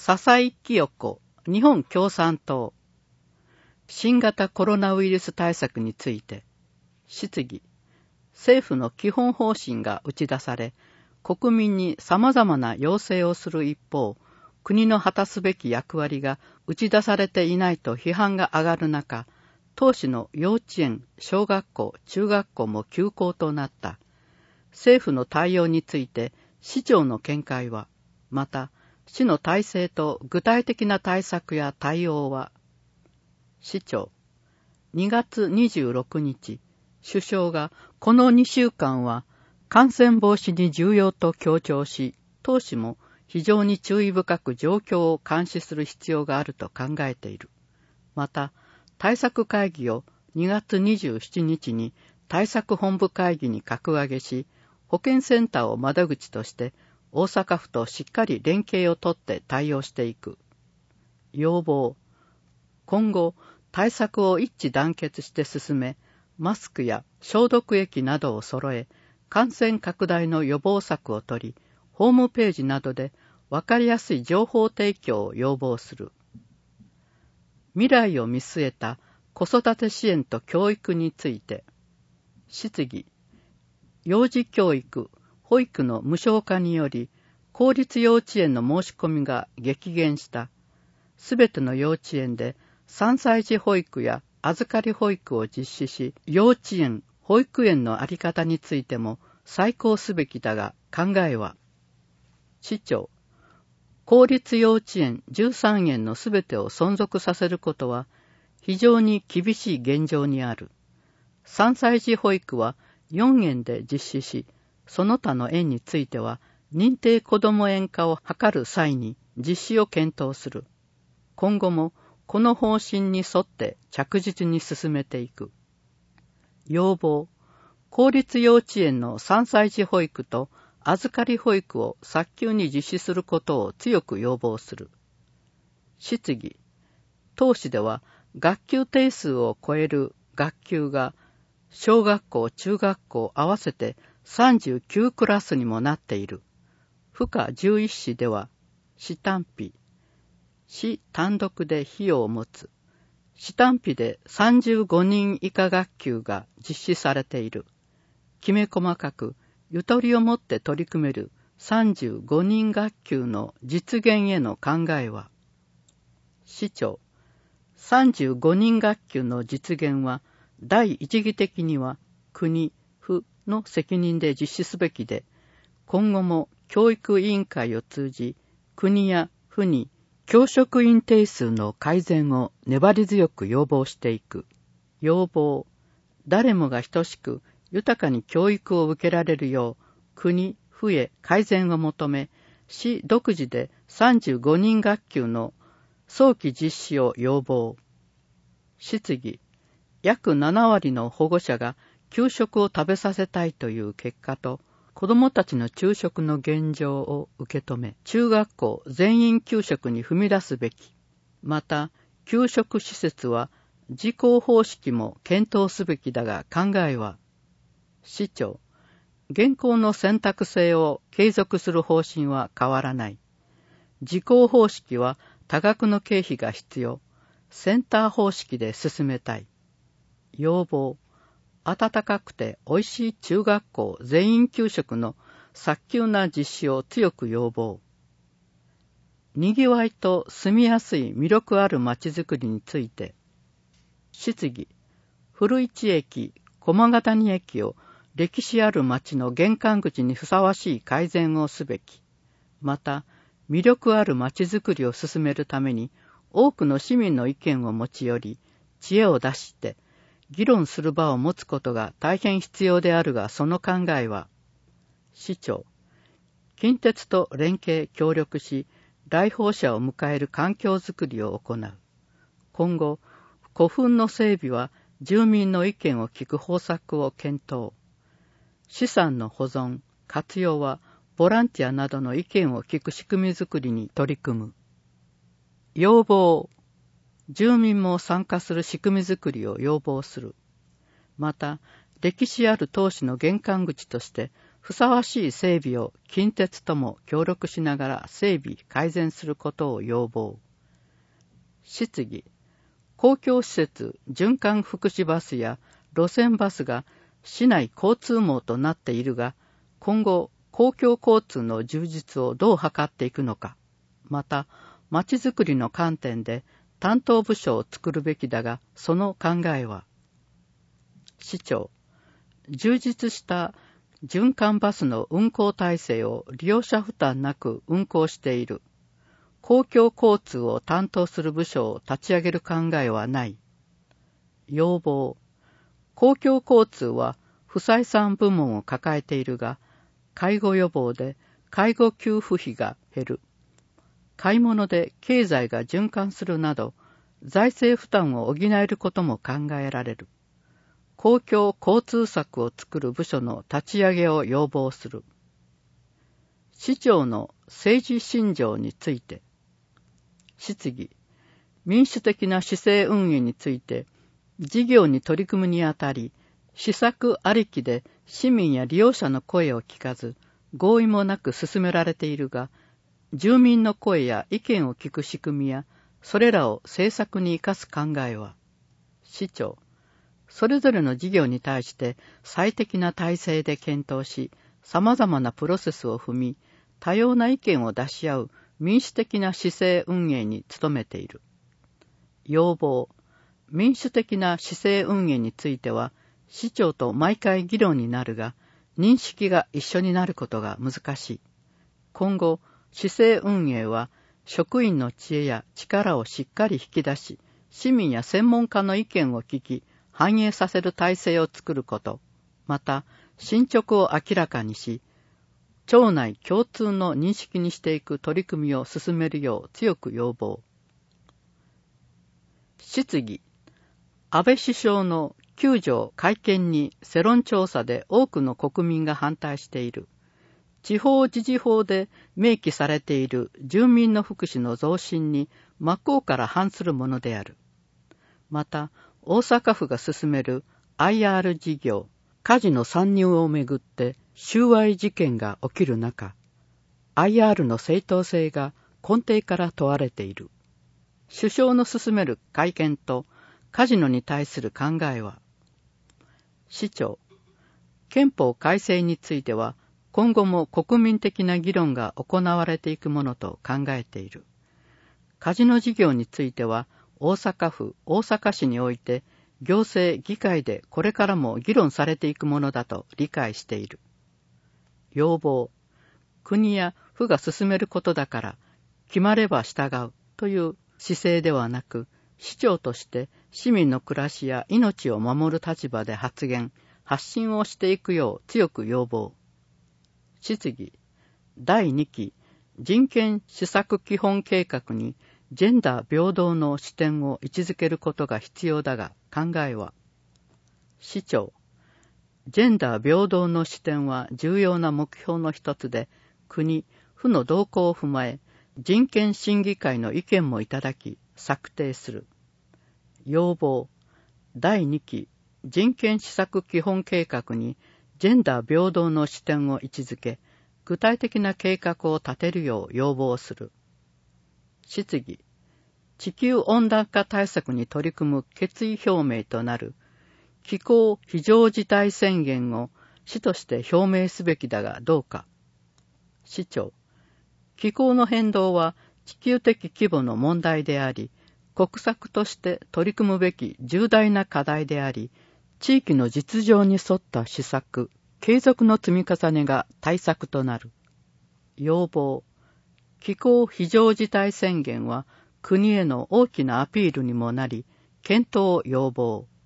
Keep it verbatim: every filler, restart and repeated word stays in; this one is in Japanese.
笹井清子日本共産党新型コロナウイルス対策について質疑。政府の基本方針が打ち出され、国民に様々な要請をする一方、国の果たすべき役割が打ち出されていないと批判が上がる中、当市の幼稚園、小学校、中学校も休校となった。政府の対応について市長の見解は、また市の体制と具体的な対策や対応は、市長、にがつにじゅうろくにち、首相がこのにしゅうかんは感染防止に重要と強調し、当市も非常に注意深く状況を監視する必要があると考えている。また、対策会議をにがつにじゅうしちにちに対策本部会議に格上げし、保健センターを窓口として大阪府としっかり連携をとって対応していく。要望。今後、対策を一致団結して進め、マスクや消毒液などを揃え、感染拡大の予防策を取り、ホームページなどで分かりやすい情報提供を要望する。未来を見据えた子育て支援と教育について、質疑。幼児教育、保育の無償化により、公立幼稚園の申し込みが激減した。すべての幼稚園でさんさい児保育や預かり保育を実施し、幼稚園、保育園の在り方についても再考すべきだが、考えは、市長、公立幼稚園じゅうさんえんのすべてを存続させることは非常に厳しい現状にある。さんさい児保育はよんえんで実施し、その他の園については認定こども園化を図る際に実施を検討する。今後もこの方針に沿って着実に進めていく。要望。公立幼稚園のさんさい児保育と預かり保育を早急に実施することを強く要望する。質疑。当市では学級定数を超える学級が小学校、中学校合わせてさんじゅうきゅうクラスにもなっている。府下じゅういちしでは、市単費、市単独で費用を持つ。市単費でさんじゅうごにん以下学級が実施されている。きめ細かく、ゆとりを持って取り組めるさんじゅうごにん学級の実現への考えは、市長、さんじゅうごにん学級の実現は、第一義的には国、府の責任で実施すべきで、今後も教育委員会を通じ、国や府に教職員定数の改善を粘り強く要望していく。要望。誰もが等しく豊かに教育を受けられるよう、国、府へ改善を求め、市独自でさんじゅうごにん学級の早期実施を要望。質疑。約ななわりの保護者が給食を食べさせたいという結果と、子どもたちの昼食の現状を受け止め、中学校全員給食に踏み出すべき。また、給食施設は自校方式も検討すべきだが考えは、市長、現行の選択制を継続する方針は変わらない。自校方式は多額の経費が必要。センター方式で進めたい。要望。温かくておいしい中学校全員給食の早急な実施を強く要望。にぎわいと住みやすい魅力あるまちづくりについて、質疑。古市駅、駒ヶ谷駅を歴史ある町の玄関口にふさわしい改善をすべき。また、魅力あるまちづくりを進めるために、多くの市民の意見を持ち寄り、知恵を出して、議論する場を持つことが大変必要であるが、その考えは、市長、近鉄と連携協力し、来訪者を迎える環境づくりを行う。今後、古墳の整備は住民の意見を聞く方策を検討。資産の保存、活用はボランティアなどの意見を聞く仕組みづくりに取り組む。要望。住民も参加する仕組みづくりを要望する。また、歴史ある当市の玄関口として、 ふさわしい整備を近鉄とも協力しながら整備改善することを要望。質疑、公共施設循環福祉バスや路線バスが市内交通網となっているが、今後公共交通の充実をどう図っていくのか、またまちづくりの観点で担当部署を作るべきだが、その考えは。市長、充実した循環バスの運行体制を利用者負担なく運行している。公共交通を担当する部署を立ち上げる考えはない。要望、公共交通は不採算部門を抱えているが、介護予防で介護給付費が減る。買い物で経済が循環するなど、財政負担を補えることも考えられる。公共交通策を作る部署の立ち上げを要望する。市長の政治信条について。質疑、民主的な市政運営について、事業に取り組むにあたり、施策ありきで市民や利用者の声を聞かず、合意もなく進められているが、住民の声や意見を聞く仕組みや、それらを政策に生かす考えは。市長、それぞれの事業に対して最適な体制で検討し、様々なプロセスを踏み、多様な意見を出し合う民主的な市政運営に努めている。要望、民主的な市政運営については、市長と毎回議論になるが、認識が一緒になることが難しい。今後、市政運営は職員の知恵や力をしっかり引き出し、市民や専門家の意見を聞き、反映させる体制を作ること、また進捗を明らかにし、町内共通の認識にしていく取り組みを進めるよう強く要望。質疑、安倍首相のきゅう条改憲に世論調査で多くの国民が反対している。地方自治法で明記されている住民の福祉の増進に真っ向から反するものである。また、大阪府が進める アイアール 事業、カジノ参入をめぐって収賄事件が起きる中、アイアール の正当性が根底から問われている。首相の進める改憲とカジノに対する考えは。市長、憲法改正については今後も国民的な議論が行われていくものと考えている。カジノ事業については大阪府、大阪市において行政、議会でこれからも議論されていくものだと理解している。要望、国や府が進めることだから決まれば従うという姿勢ではなく、市長として市民の暮らしや命を守る立場で発言、発信をしていくよう強く要望。質疑、だいにき人権施策基本計画にジェンダー平等の視点を位置づけることが必要だが考えは。市長、ジェンダー平等の視点は重要な目標の一つで、国、府の動向を踏まえ、人権審議会の意見もいただき、策定する。要望、だいにき人権施策基本計画にジェンダー平等の視点を位置づけ、具体的な計画を立てるよう要望する。質疑、地球温暖化対策に取り組む決意表明となる気候非常事態宣言を市として表明すべきだがどうか。市長、気候の変動は地球的規模の問題であり、国策として取り組むべき重大な課題であり、地域の実情に沿った施策、継続の積み重ねが対策となる。要望、気候非常事態宣言は国への大きなアピールにもなり、検討を要望。